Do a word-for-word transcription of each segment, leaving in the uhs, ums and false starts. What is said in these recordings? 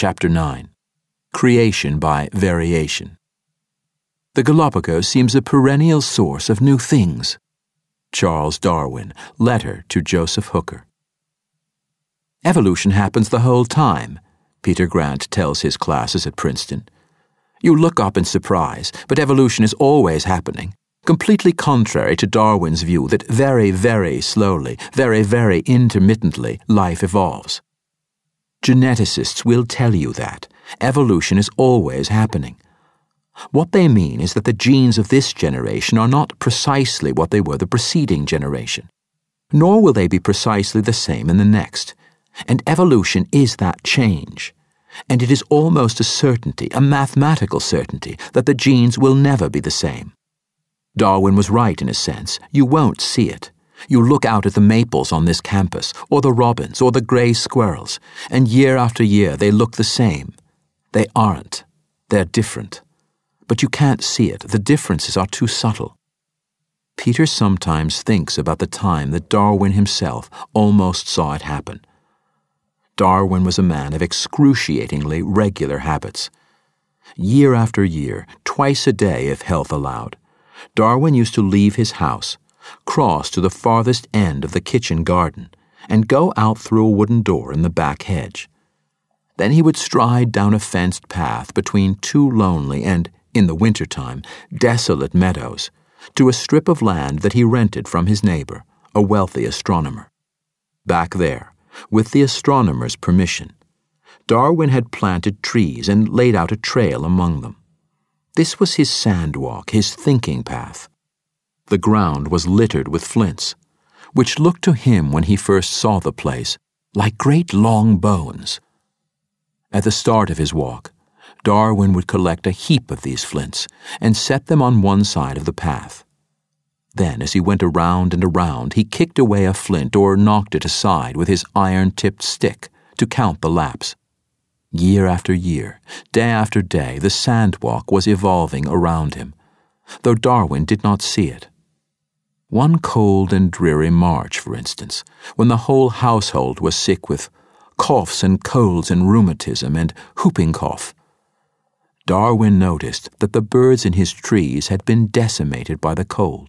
Chapter nine. Creation by Variation. The Galapagos seems a perennial source of new things. Charles Darwin, Letter to Joseph Hooker. Evolution happens the whole time, Peter Grant tells his classes at Princeton. You look up in surprise, but evolution is always happening, completely contrary to Darwin's view that very, very slowly, very, very intermittently, life evolves. Geneticists will tell you that evolution is always happening. What they mean is that the genes of this generation are not precisely what they were the preceding generation, nor will they be precisely the same in the next. And evolution is that change. And it is almost a certainty, a mathematical certainty, that the genes will never be the same. Darwin was right in a sense. You won't see it. You look out at the maples on this campus, or the robins, or the gray squirrels, and year after year they look the same. They aren't. They're different. But you can't see it. The differences are too subtle. Peter sometimes thinks about the time that Darwin himself almost saw it happen. Darwin was a man of excruciatingly regular habits. Year after year, twice a day if health allowed, Darwin used to leave his house, cross to the farthest end of the kitchen garden, and go out through a wooden door in the back hedge. Then he would stride down a fenced path between two lonely and, in the winter-time, desolate meadows, to a strip of land that he rented from his neighbor, a wealthy astronomer. Back there, with the astronomer's permission, Darwin had planted trees and laid out a trail among them. This was his sandwalk, his thinking path. The ground was littered with flints, which looked to him when he first saw the place like great long bones. At the start of his walk, Darwin would collect a heap of these flints and set them on one side of the path. Then, as he went around and around, he kicked away a flint or knocked it aside with his iron-tipped stick to count the laps. Year after year, day after day, the sandwalk was evolving around him, though Darwin did not see it. One cold and dreary March, for instance, when the whole household was sick with coughs and colds and rheumatism and whooping cough, Darwin noticed that the birds in his trees had been decimated by the cold.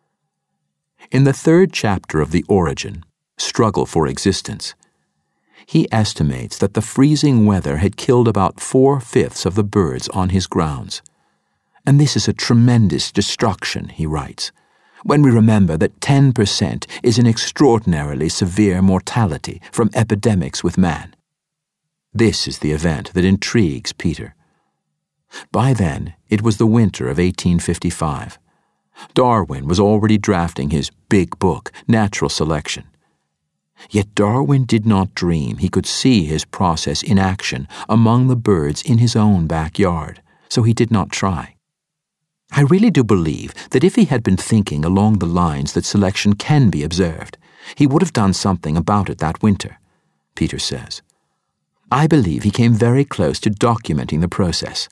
In the third chapter of The Origin, Struggle for Existence, he estimates that the freezing weather had killed about four-fifths of the birds on his grounds. And this is a tremendous destruction, he writes, when we remember that ten percent is an extraordinarily severe mortality from epidemics with man. This is the event that intrigues Peter. By then, it was the winter of eighteen fifty-five. Darwin was already drafting his big book, Natural Selection. Yet Darwin did not dream he could see his process in action among the birds in his own backyard, so he did not try. I really do believe that if he had been thinking along the lines that selection can be observed, he would have done something about it that winter, Peter says. I believe he came very close to documenting the process.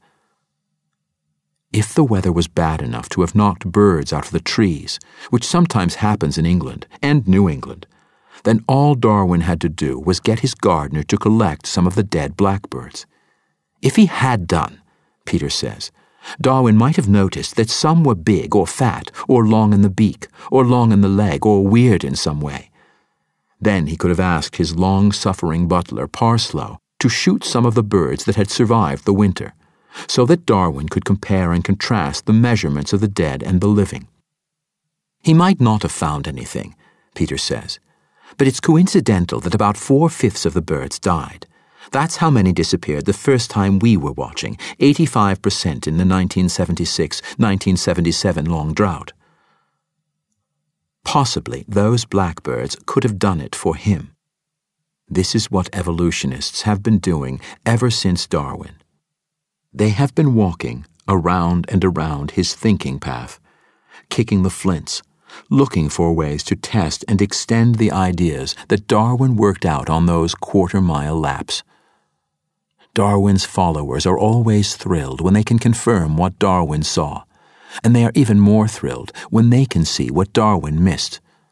If the weather was bad enough to have knocked birds out of the trees, which sometimes happens in England and New England, then all Darwin had to do was get his gardener to collect some of the dead blackbirds. If he had done, Peter says, Darwin might have noticed that some were big or fat or long in the beak or long in the leg or weird in some way. Then he could have asked his long-suffering butler, Parslow, to shoot some of the birds that had survived the winter, so that Darwin could compare and contrast the measurements of the dead and the living. He might not have found anything, Peter says, but it's coincidental that about four-fifths of the birds died. That's how many disappeared the first time we were watching, eighty-five percent in the nineteen seventy-six nineteen seventy-seven long drought. Possibly those blackbirds could have done it for him. This is what evolutionists have been doing ever since Darwin. They have been walking around and around his thinking path, kicking the flints, looking for ways to test and extend the ideas that Darwin worked out on those quarter-mile laps. Darwin's followers are always thrilled when they can confirm what Darwin saw, and they are even more thrilled when they can see what Darwin missed.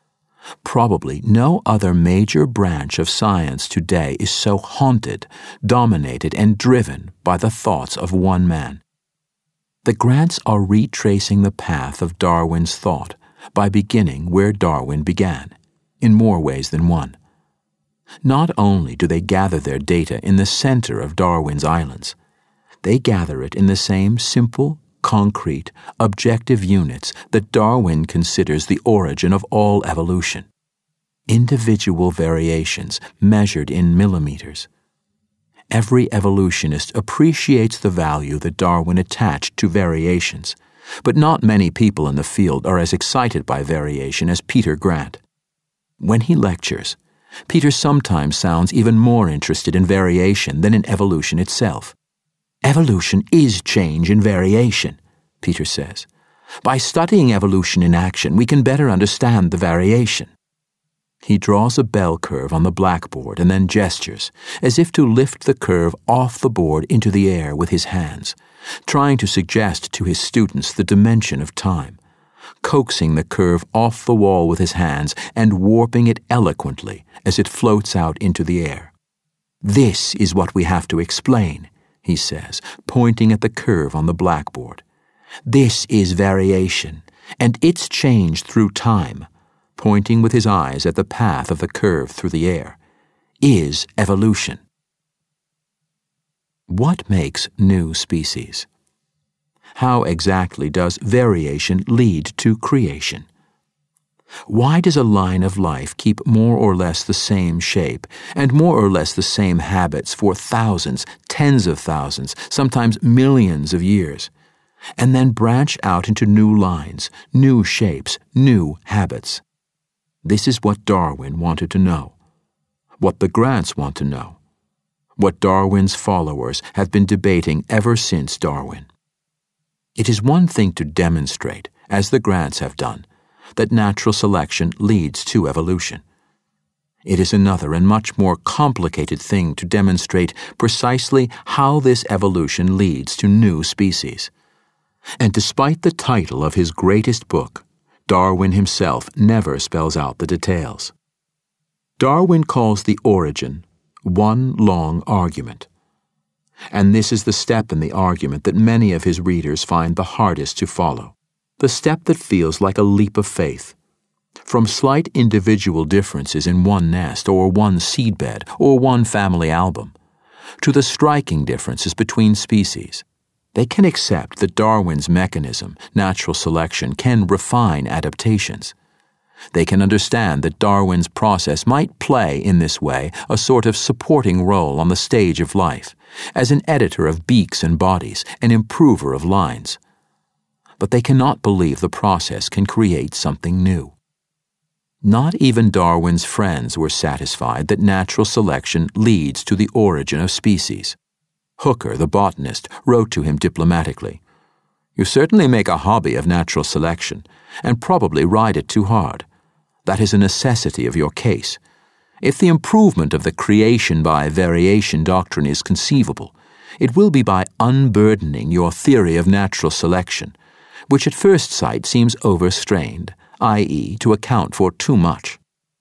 Probably no other major branch of science today is so haunted, dominated, and driven by the thoughts of one man. The Grants are retracing the path of Darwin's thought by beginning where Darwin began, in more ways than one. Not only do they gather their data in the center of Darwin's islands, they gather it in the same simple, concrete, objective units that Darwin considers the origin of all evolution. Individual variations measured in millimeters. Every evolutionist appreciates the value that Darwin attached to variations, but not many people in the field are as excited by variation as Peter Grant. When he lectures, Peter sometimes sounds even more interested in variation than in evolution itself. Evolution is change in variation, Peter says. By studying evolution in action, we can better understand the variation. He draws a bell curve on the blackboard and then gestures, as if to lift the curve off the board into the air with his hands, trying to suggest to his students the dimension of time, coaxing the curve off the wall with his hands and warping it eloquently as it floats out into the air. This is what we have to explain, he says, pointing at the curve on the blackboard. This is variation, and it's change through time, pointing with his eyes at the path of the curve through the air, is evolution. What makes new species? How exactly does variation lead to creation? Why does a line of life keep more or less the same shape and more or less the same habits for thousands, tens of thousands, sometimes millions of years, and then branch out into new lines, new shapes, new habits? This is what Darwin wanted to know, what the Grants want to know, what Darwin's followers have been debating ever since Darwin. It is one thing to demonstrate, as the Grants have done, that natural selection leads to evolution. It is another and much more complicated thing to demonstrate precisely how this evolution leads to new species. And despite the title of his greatest book, Darwin himself never spells out the details. Darwin calls the origin one long argument. And this is the step in the argument that many of his readers find the hardest to follow, the step that feels like a leap of faith. From slight individual differences in one nest or one seedbed or one family album, to the striking differences between species, they can accept that Darwin's mechanism, natural selection, can refine adaptations. They can understand that Darwin's process might play, in this way, a sort of supporting role on the stage of life, as an editor of beaks and bodies, an improver of lines. But they cannot believe the process can create something new. Not even Darwin's friends were satisfied that natural selection leads to the origin of species. Hooker, the botanist, wrote to him diplomatically, "You certainly make a hobby of natural selection, and probably ride it too hard. That is a necessity of your case. If the improvement of the creation by variation doctrine is conceivable, it will be by unburdening your theory of natural selection, which at first sight seems overstrained, that is, to account for too much."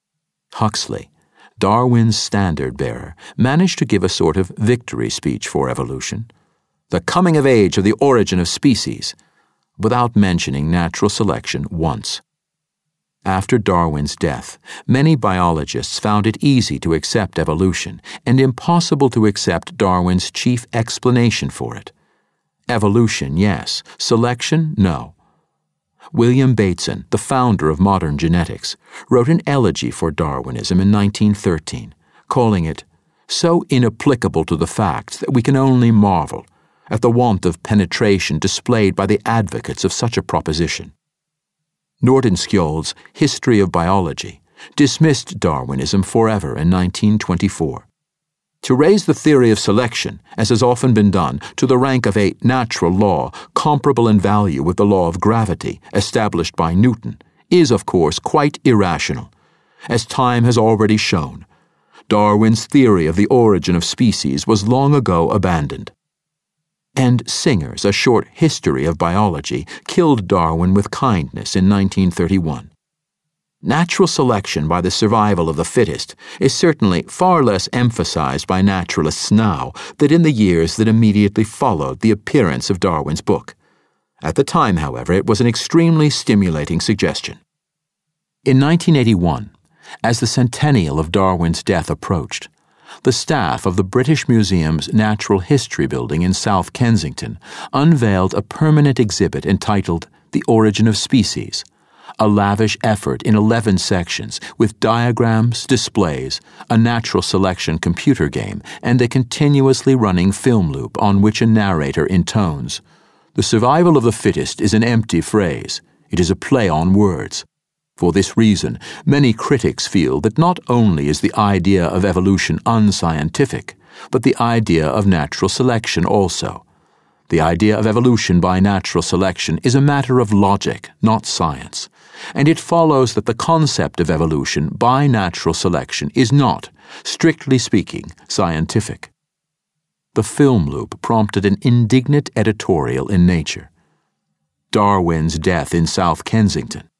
Huxley, Darwin's standard-bearer, managed to give a sort of victory speech for evolution, the coming of age of the origin of species, without mentioning natural selection once. After Darwin's death, many biologists found it easy to accept evolution and impossible to accept Darwin's chief explanation for it. Evolution, yes. Selection, no. William Bateson, the founder of modern genetics, wrote an elegy for Darwinism in nineteen thirteen, calling it so inapplicable to the facts that we can only marvel at the want of penetration displayed by the advocates of such a proposition. Nordenskjöld's History of Biology dismissed Darwinism forever in nineteen twenty-four. To raise the theory of selection, as has often been done, to the rank of a natural law comparable in value with the law of gravity established by Newton, is of course quite irrational. As time has already shown, Darwin's theory of the origin of species was long ago abandoned. And Singer's A Short History of Biology killed Darwin with kindness in nineteen thirty-one. Natural selection by the survival of the fittest is certainly far less emphasized by naturalists now than in the years that immediately followed the appearance of Darwin's book. At the time, however, it was an extremely stimulating suggestion. In nineteen eighty-one, as the centennial of Darwin's death approached, the staff of the British Museum's Natural History Building in South Kensington unveiled a permanent exhibit entitled The Origin of Species, a lavish effort in eleven sections with diagrams, displays, a natural selection computer game, and a continuously running film loop on which a narrator intones. The survival of the fittest is an empty phrase. It is a play on words. For this reason, many critics feel that not only is the idea of evolution unscientific, but the idea of natural selection also. The idea of evolution by natural selection is a matter of logic, not science, and it follows that the concept of evolution by natural selection is not, strictly speaking, scientific. The film loop prompted an indignant editorial in Nature. Darwin's death in South Kensington.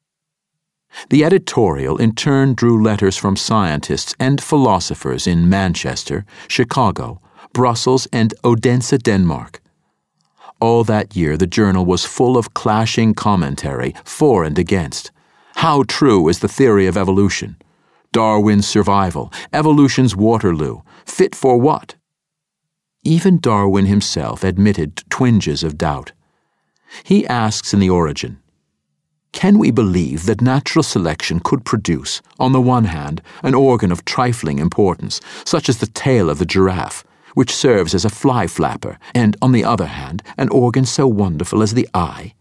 The editorial in turn drew letters from scientists and philosophers in Manchester, Chicago, Brussels, and Odense, Denmark. All that year the journal was full of clashing commentary for and against. How true is the theory of evolution? Darwin's survival, evolution's Waterloo, fit for what? Even Darwin himself admitted twinges of doubt. He asks in The Origin, "Can we believe that natural selection could produce, on the one hand, an organ of trifling importance, such as the tail of the giraffe, which serves as a fly flapper, and, on the other hand, an organ so wonderful as the eye?"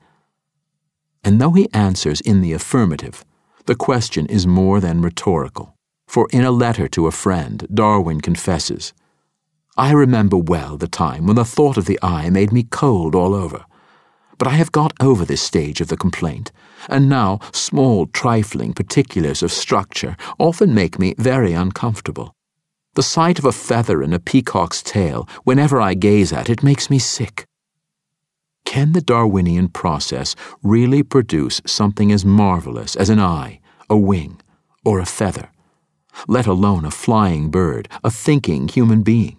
And though he answers in the affirmative, the question is more than rhetorical, for in a letter to a friend, Darwin confesses, "I remember well the time when the thought of the eye made me cold all over. But I have got over this stage of the complaint, and now small trifling particulars of structure often make me very uncomfortable. The sight of a feather in a peacock's tail, whenever I gaze at it, makes me sick." Can the Darwinian process really produce something as marvelous as an eye, a wing, or a feather, let alone a flying bird, a thinking human being?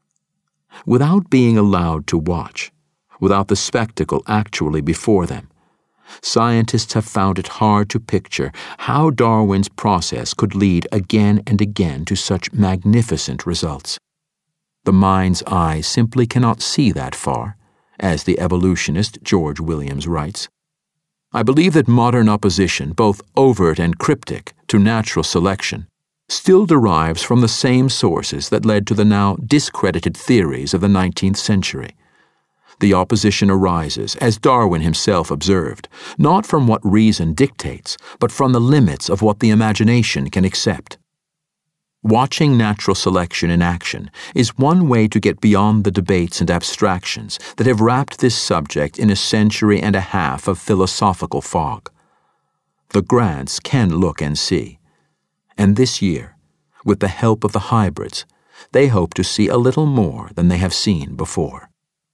Without being allowed to watch, without the spectacle actually before them, scientists have found it hard to picture how Darwin's process could lead again and again to such magnificent results. The mind's eye simply cannot see that far, as the evolutionist George Williams writes. I believe that modern opposition, both overt and cryptic, to natural selection, still derives from the same sources that led to the now discredited theories of the nineteenth century. The opposition arises, as Darwin himself observed, not from what reason dictates, but from the limits of what the imagination can accept. Watching natural selection in action is one way to get beyond the debates and abstractions that have wrapped this subject in a century and a half of philosophical fog. The Grants can look and see, and this year, with the help of the hybrids, they hope to see a little more than they have seen before.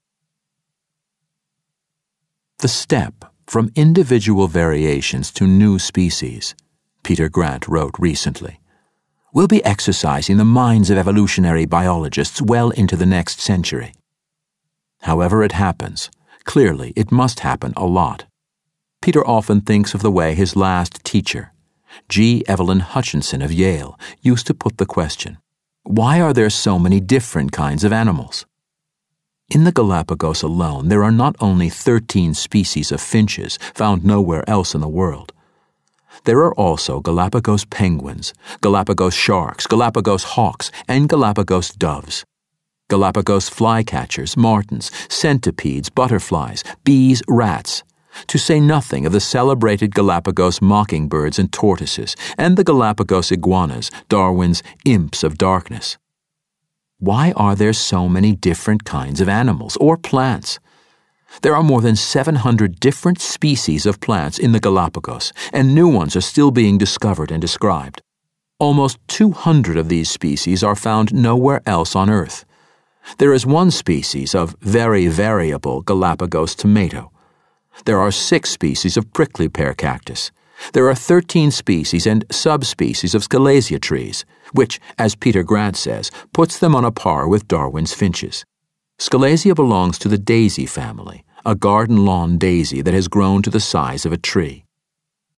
The step from individual variations to new species, Peter Grant wrote recently, will be exercising the minds of evolutionary biologists well into the next century. However it happens, clearly it must happen a lot. Peter often thinks of the way his last teacher, G. Evelyn Hutchinson of Yale, used to put the question, why are there so many different kinds of animals? In the Galapagos alone, there are not only thirteen species of finches found nowhere else in the world. There are also Galapagos penguins, Galapagos sharks, Galapagos hawks, and Galapagos doves. Galapagos flycatchers, martins, centipedes, butterflies, bees, rats, to say nothing of the celebrated Galapagos mockingbirds and tortoises, and the Galapagos iguanas, Darwin's imps of darkness. Why are there so many different kinds of animals or plants? There are more than seven hundred different species of plants in the Galapagos, and new ones are still being discovered and described. Almost two hundred of these species are found nowhere else on Earth. There is one species of very variable Galapagos tomato. There are six species of prickly pear cactus, There are thirteen species and subspecies of Scalesia trees, which, as Peter Grant says, puts them on a par with Darwin's finches. Scalesia belongs to the daisy family, a garden lawn daisy that has grown to the size of a tree.